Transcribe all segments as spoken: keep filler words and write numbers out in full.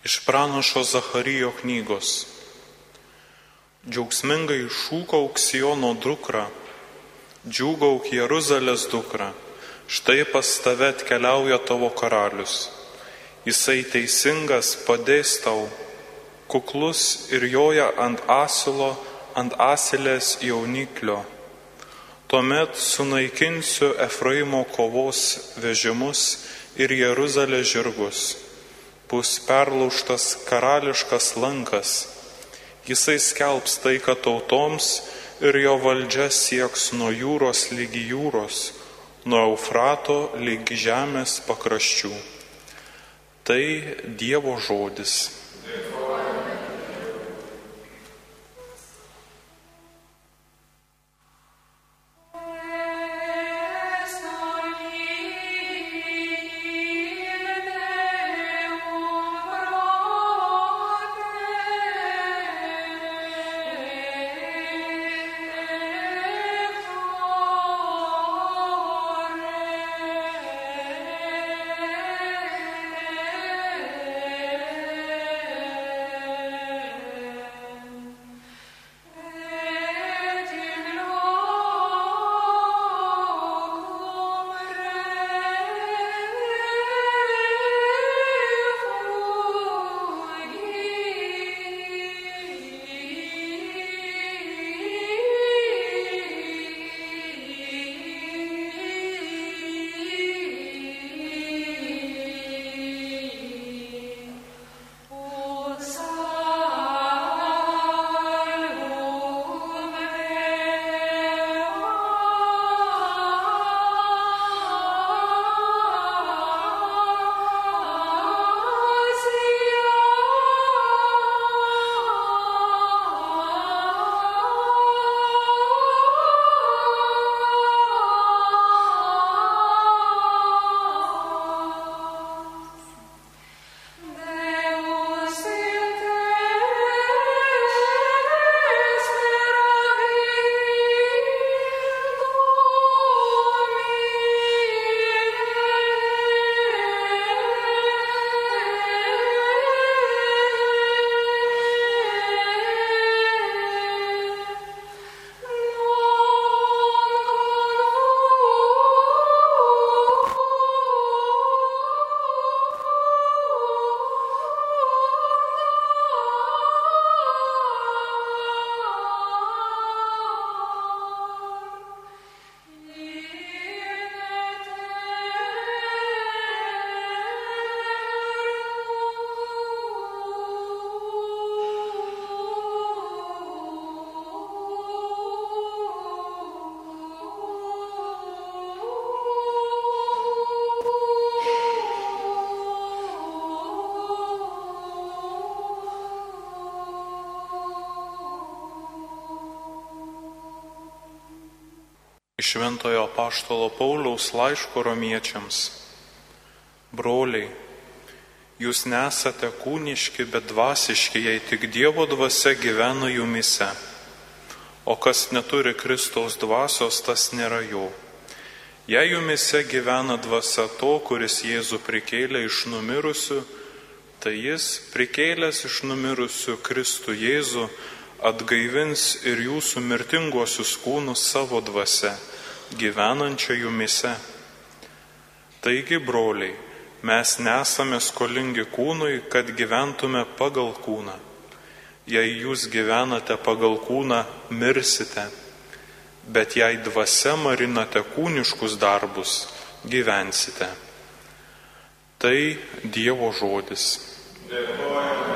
Iš pranašo Zacharijo knygos. Džiaugsmingai šūkauk Siono dukra, džiūgauk Jeruzalės dukra, štai pas tave atkeliauja tavo karalius. Jisai teisingas padės tau, kuklus ir joja ant asilo, ant asilės jauniklio. Tuomet sunaikinsiu Efraimo kovos vežimus ir Jeruzalės žirgus. Bus perlaužtas karališkas lankas. Jisai skelbs taiką tautoms ir jo valdžia sieks nuo jūros lygi jūros, nuo Eufrato lygi žemės pakraščių. Tai Dievo žodis. Iš Šventojo apaštalo Pauliaus laiško romiečiams. Broliai, jūs nesate kūniški, bet dvasiški, jei tik Dievo dvasia gyvena jumise. O kas neturi Kristaus dvasios, tas nėra jo. Jei jumise gyvena dvasia to, kuris Jėzų prikėlė iš numirusių, tai jis, prikėlęs iš numirusių Kristų Jėzų, atgaivins ir jūsų mirtinguosius kūnus savo dvasia, gyvenančią jumise. Taigi, broliai, mes nesame skolingi kūnui, kad gyventume pagal kūną. Jei jūs gyvenate pagal kūną, mirsite, bet jei dvasia marinate kūniškus darbus, gyvensite. Tai Dievo žodis. Dėkojame.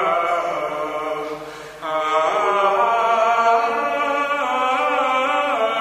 Ah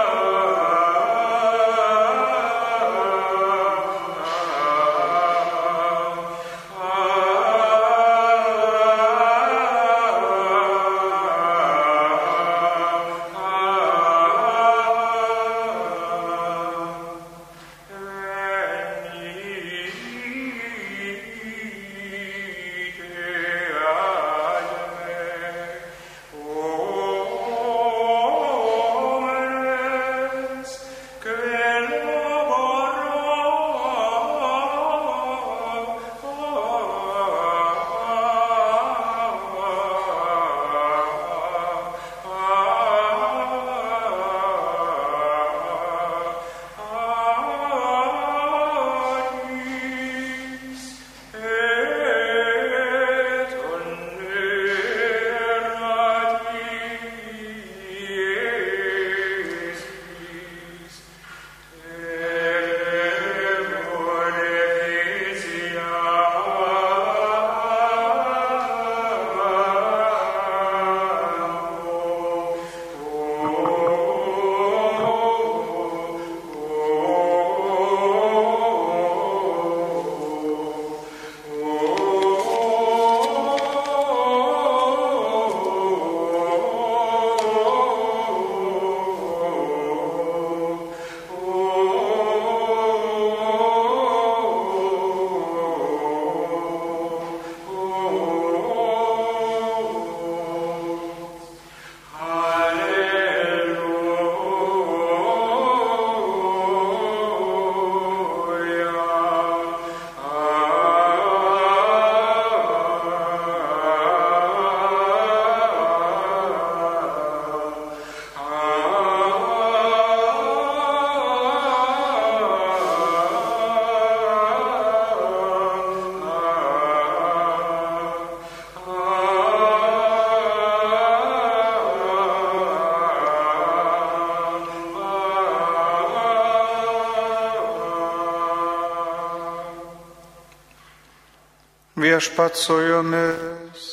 Viešpat su jumis.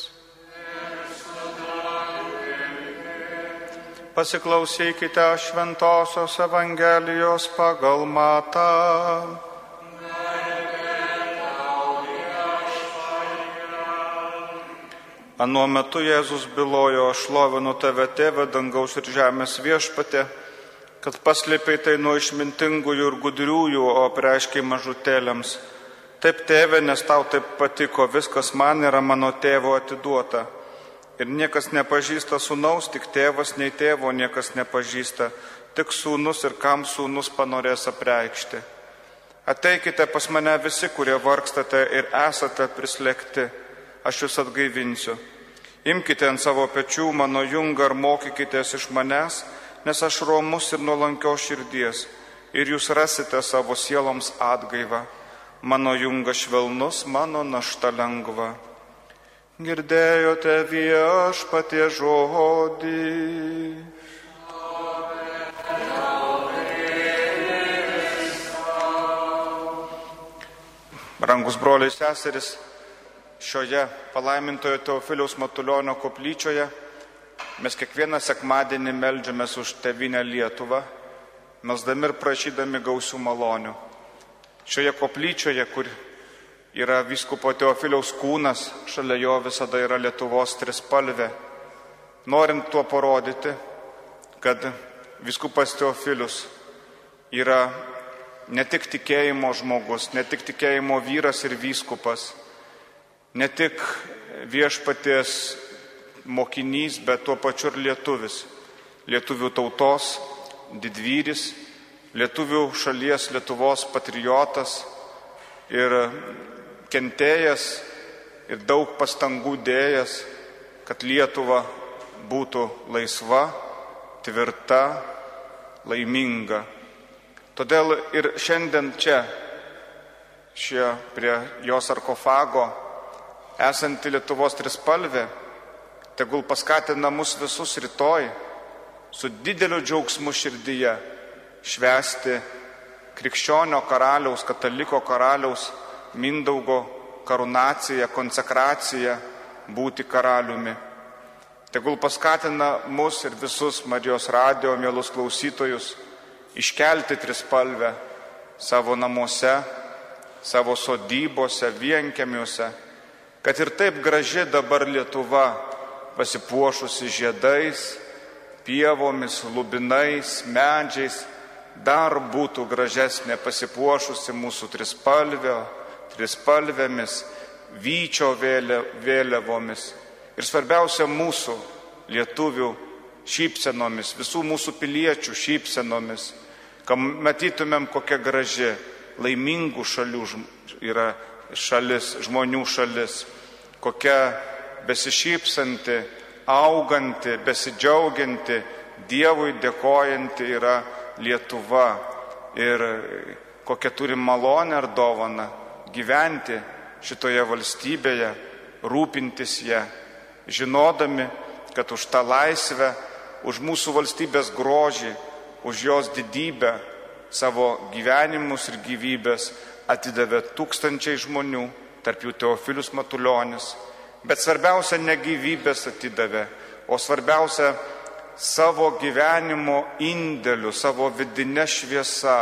Pasiklausykite Šventosios Evangelijos pagal Matą. Anuo metu Jėzus bylojo: aš šlovinu tave, tėve, dangaus ir žemės viešpatie, kad paslėpei tai nuo išmintingųjų ir gudriųjų, o apreiškei mažutėliams. Taip, tėve, nes tau taip patiko, viskas man yra mano tėvo atiduota. Ir niekas nepažįsta sūnaus, tik tėvas, nei tėvo niekas nepažįsta, tik sūnus ir kam sūnus panorės apreikšti. Ateikite pas mane visi, kurie vargstate ir esate prislėgti, aš jūs atgaivinsiu. Imkite ant savo pečių mano jungą ir mokykitės iš manęs, nes aš romus ir nuolankios širdies, ir jūs rasite savo sieloms atgaivą. Mano jungas švelnus, mano našta lengva. Girdėjote Viešpaties žodį. Brangus broliai seserys, šioje palaimintojo Teofiliaus Matulionio koplyčioje mes kiekvieną sekmadienį meldžiamės už tėvynę Lietuvą, melsdami ir prašydami gausių malonių. Šioje koplyčioje, kur yra vyskupo Teofiliaus kūnas, šalia jo visada yra Lietuvos trispalvė, norint tuo parodyti, kad vyskupas Teofilius yra ne tik tikėjimo žmogus, ne tik tikėjimo vyras ir vyskupas, ne tik Viešpaties mokinys, bet tuo pačiu ir lietuvis. Lietuvių tautos didvyris, lietuvių šalies Lietuvos patriotas ir kentėjęs ir daug pastangų dėjęs, kad Lietuva būtų laisva, tvirta, laiminga. Todėl ir šiandien čia, šie prie jo sarkofago, esanti Lietuvos trispalvė, tegul paskatina mus visus rytoj su dideliu džiaugsmu širdyje švęsti krikščionio karaliaus, kataliko karaliaus Mindaugo karūnaciją, konsekraciją, būti karaliumi. Tegul paskatina mus ir visus Marijos radijo mielus klausytojus iškelti trispalvę savo namuose, savo sodybose, vienkiemiuose, kad ir taip graži dabar Lietuva, pasipuošusi žiedais, pievomis, lubinais, medžiais, dar būtų gražesnė pasipuošusi mūsų trispalvio, trispalvėmis, vyčio vėliavomis ir svarbiausia mūsų lietuvių šypsenomis, visų mūsų piliečių šypsenomis, kad matytumėm, kokia graži laimingų šalių yra šalis, žmonių šalis, kokia besišypsanti, auganti, besidžiaugianti, Dievui dėkojanti yra Lietuva ir kokią turi malonę ar dovaną gyventi šitoje valstybėje, rūpintis ją, žinodami, kad už tą laisvę, už mūsų valstybės grožį, už jos didybę savo gyvenimus ir gyvybės atidavė tūkstančiai žmonių, tarp jų Teofilius Matulionis, bet svarbiausia ne gyvybės atidavė, o svarbiausia savo gyvenimo indėliu, savo vidinė šviesa,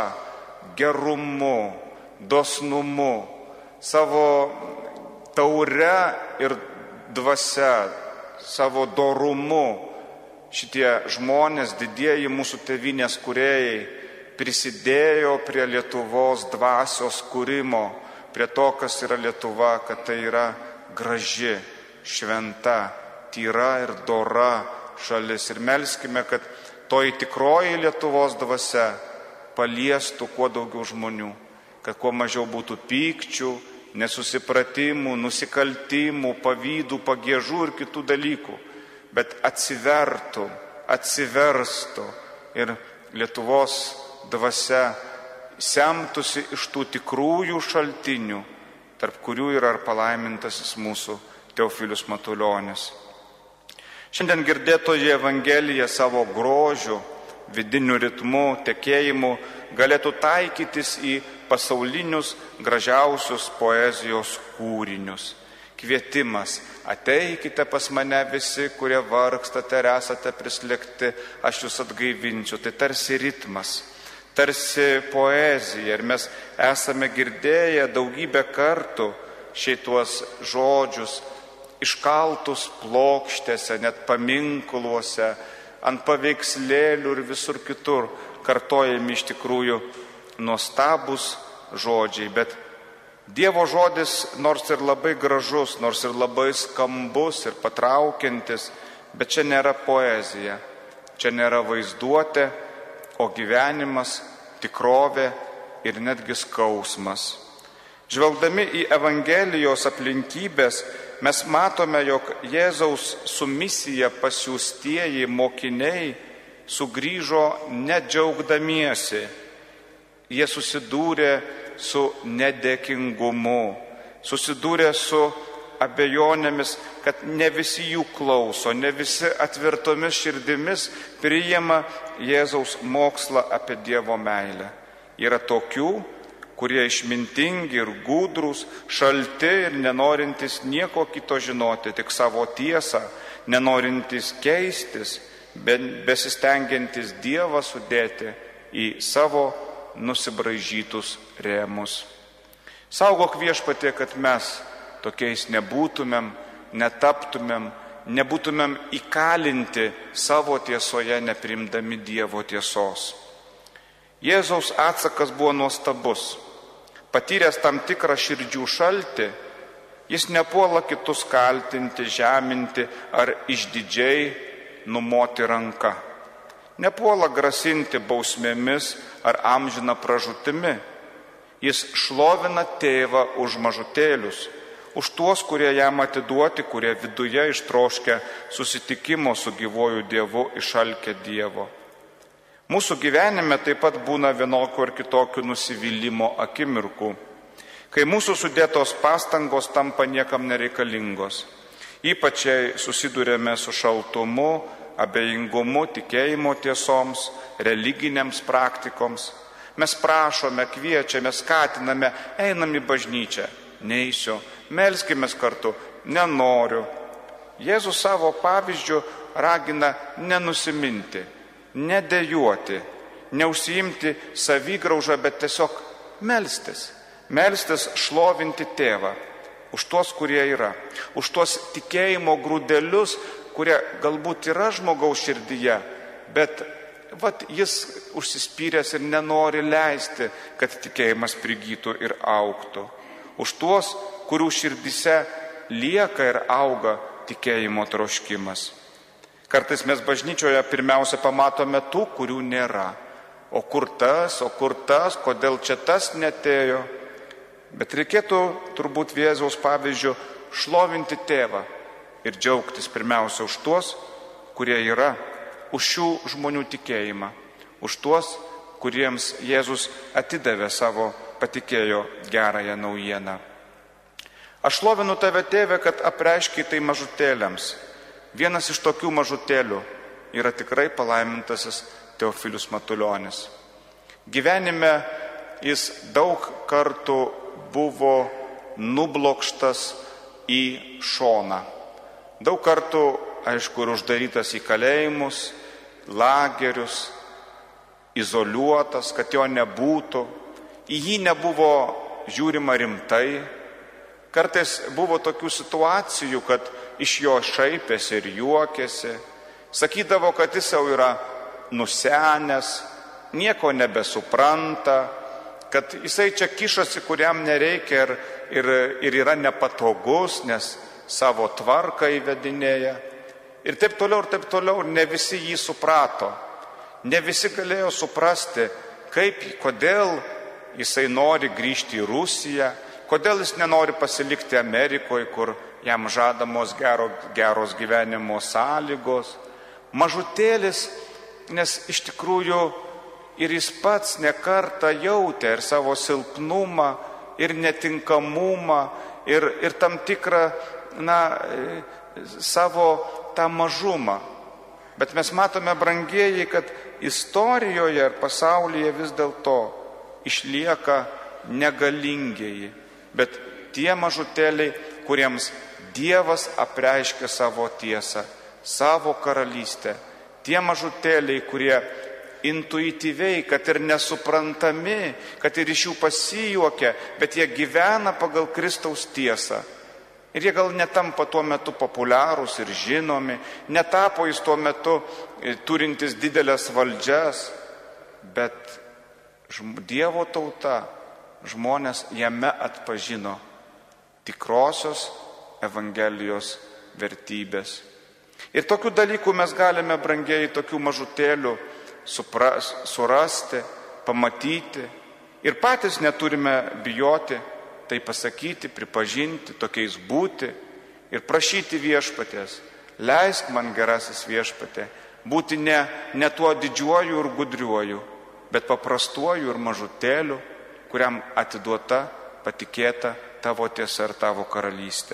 gerumu, dosnumu, savo taure ir dvasia, savo dorumu. Šitie žmonės, didieji mūsų tėvynės kūrėjai, prisidėjo prie Lietuvos dvasios kūrimo, prie to, kas yra Lietuva, kad tai yra graži, šventa, tyra ir dora šalis. Ir melskime, kad toji tikroji Lietuvos dvasia paliestų kuo daugiau žmonių, kad kuo mažiau būtų pykčių, nesusipratimų, nusikaltimų, pavydų, pagiežų ir kitų dalykų, bet atsivertų, atsiverstų ir Lietuvos dvasia semtųsi iš tų tikrųjų šaltinių, tarp kurių yra ir palaimintasis mūsų Teofilius Matulionis. Šiandien girdėtoji Evangelija savo grožiu, vidiniu ritmu, tekėjimu galėtų taikytis į pasaulinius gražiausius poezijos kūrinius. kvietimas. Ateikite pas mane visi, kurie vargstate ir esate prislėgti, aš jūs atgaivinsiu. Tai tarsi ritmas, tarsi poezija. Ir mes esame girdėję daugybę kartų šitos žodžius, iškaltus plokštėse, net paminkluose, ant paveikslėlių ir visur kitur kartojami iš tikrųjų nuostabus žodžiai. Bet Dievo žodis, nors ir labai gražus, nors ir labai skambus ir patraukiantis, bet čia nėra poezija, čia nėra vaizduotė, o gyvenimas, tikrovė ir netgi skausmas. Žvelgdami į Evangelijos aplinkybės, mes matome, jog Jėzaus su misija pasiųstieji mokiniai sugrįžo nedžiaugdamiesi. Jie susidūrė su nedėkingumu, susidūrė su abejonėmis, kad ne visi jų klauso, ne visi atvirtomis širdimis priima Jėzaus mokslą apie Dievo meilę. Yra tokių, kurie išmintingi ir gudrūs, šalti ir nenorintys nieko kito žinoti, tik savo tiesą, nenorintys keistis, besistengiantis Dievą sudėti į savo nusibraižytus rėmus. Saugok Viešpatie, kad mes tokiais nebūtumėm, netaptumėm, nebūtumėm įkalinti savo tiesoje, neprimdami Dievo tiesos. Jėzaus atsakas buvo nuostabus. Patyręs tam tikrą širdžių šaltį, jis nepuola kitus kaltinti, žeminti ar išdidžiai numoti ranką. Nepuola grasinti bausmėmis ar amžiną pražūtimi. Jis šlovina tėvą už mažutėlius, už tuos, kurie jam atiduoti, kurie viduje ištroškę susitikimo su gyvuoju Dievu, išalkę Dievo. Mūsų gyvenime taip pat būna vienokių ar kitokių nusivylimo akimirkų, kai mūsų sudėtos pastangos tampa niekam nereikalingos. Ypač jei susidurėme su šaltumu, abejingumu, tikėjimo tiesoms, religinėms praktikoms. Mes prašome, kviečiame, skatiname, einam į bažnyčią. Neisiu, melskimės kartu, nenoriu. Jėzus savo pavyzdžiu ragina nenusiminti, nedejuoti, neužsiimti savigraužą, bet tiesiog melstis. Melstis šlovinti tėvą už tuos, kurie yra, už tuos tikėjimo grūdelius, kurie galbūt yra žmogaus širdyje, bet vat, jis užsispyręs ir nenori leisti, kad tikėjimas prigytų ir augtų. Už tuos, kurių širdyse lieka ir auga tikėjimo troškimas. Kartais mes bažnyčioje pirmiausia pamatome tų, kurių nėra. O kur tas, o kur tas, kodėl čia tas netėjo. Bet reikėtų turbūt Jėzaus pavyzdžių šlovinti tėvą ir džiaugtis pirmiausia už tuos, kurie yra, už šių žmonių tikėjimą, už tuos, kuriems Jėzus atidavė savo, patikėjo gerąją naujieną. Aš šlovinu tave, tėve, kad apreiškiai tai mažutėliams. Vienas iš tokių mažutėlių yra tikrai palaimintasis Teofilius Matulionis. Gyvenime jis daug kartų buvo nublokštas į šoną. Daug kartų, aišku, ir uždarytas į kalėjimus, lagerius, izoliuotas, kad jo nebūtų. Į jį nebuvo žiūrima rimtai. Kartais buvo tokių situacijų, kad iš jo šaipėsi ir juokėsi. Sakydavo, kad jis jau yra nusenęs, nieko nebesupranta, kad jisai čia kišasi, kuriam nereikia ir, ir, ir yra nepatogus, nes savo tvarką įvedinėja. Ir taip toliau, ir taip toliau, ne visi jį suprato. Ne visi galėjo suprasti, kaip, kodėl jisai nori grįžti į Rusiją, kodėl jis nenori pasilikti Amerikoje, kur jam žadamos gero, geros gyvenimo sąlygos. Mažutėlis, nes iš tikrųjų ir jis pats nekartą jautė ir savo silpnumą, ir netinkamumą, ir, ir tam tikrą, na, savo tą mažumą. Bet mes matome, brangieji, kad istorijoje ir pasaulyje vis dėlto išlieka negalingieji, bet tie mažutėliai, kuriems Dievas apreiškia savo tiesą, savo karalystę. Tie mažutėliai, kurie intuityviai, kad ir nesuprantami, kad ir iš jų pasijuokia, bet jie gyvena pagal Kristaus tiesą. Ir jie gal netampa tuo metu populiarūs ir žinomi, netapo jis tuo metu turintis didelės valdžias, bet Dievo tauta, žmonės jame atpažino tikrosios Evangelijos vertybės. Ir tokių dalykų mes galime, brangiai, tokių mažutėlių supras, surasti, pamatyti. Ir patys neturime bijoti tai pasakyti, pripažinti, tokiais būti ir prašyti viešpaties. Leisk man, gerasis viešpatė, būti ne, ne tuo didžiuoju ir gudriuoju, bet paprastuoju ir mažutėliu, kuriam atiduota, patikėta tavo tiesa ir tavo karalystė.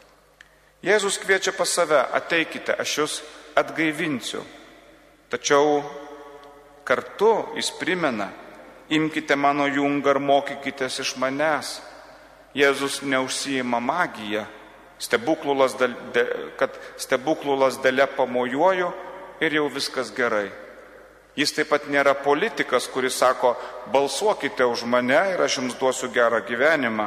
Jėzus kviečia pas save, ateikite, aš jūs atgaivinsiu. Tačiau kartu jis primena, imkite mano jungą ir mokykitės iš manęs. Jėzus neužsiima magiją, stebuklų lasdelė, kad stebuklų lasdelė pamojuoju ir jau viskas gerai. Jis taip pat nėra politikas, kuris sako, balsuokite už mane ir aš jums duosiu gerą gyvenimą.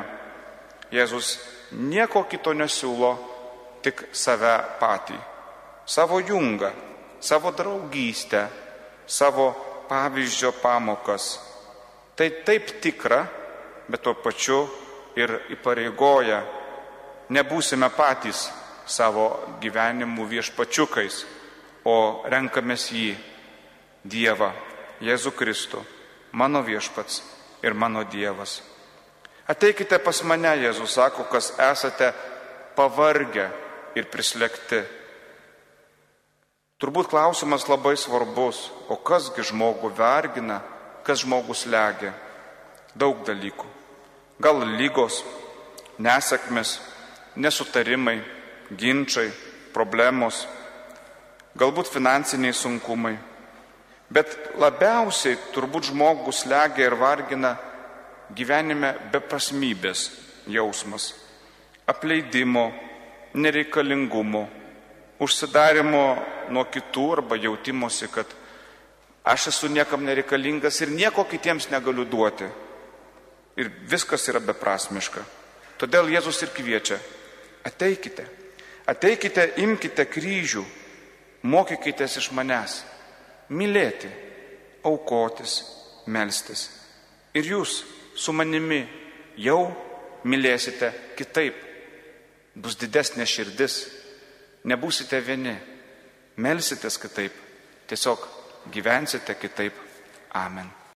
Jėzus nieko kito nesiūlo, tik save patį, savo jungą, savo draugystę, savo pavyzdžio pamokas. Tai taip tikra, bet tuo pačiu ir įpareigoja. Nebūsime patys savo gyvenimų viešpačiukais, o renkamės jį, Dievą, Jėzų Kristų, mano viešpats ir mano Dievas. Ateikite pas mane, Jėzus sako, kas esate pavargę ir prislėgti. Turbūt klausimas labai svarbus, o kasgi žmogų vargina, kas žmogus slegia? Daug dalykų. Gal lygos, nesėkmės, nesutarimai, ginčai, problemos, galbūt finansiniai sunkumai. Bet labiausiai turbūt žmogus slegia ir vargina gyvenime beprasmybės jausmas, apleidimo, nereikalingumo, užsidarimo nuo kitų arba jautimosi, kad aš esu niekam nereikalingas ir nieko kitiems negaliu duoti. Ir viskas yra beprasmiška. Todėl Jėzus ir kviečia, ateikite, ateikite, imkite kryžių, mokykitės iš manęs, mylėti, aukotis, melstis. Ir jūs su manimi jau mylėsite kitaip. Bus didesnė širdis, nebūsite vieni, melsitės kitaip, tiesiog gyvensite kitaip. Amen.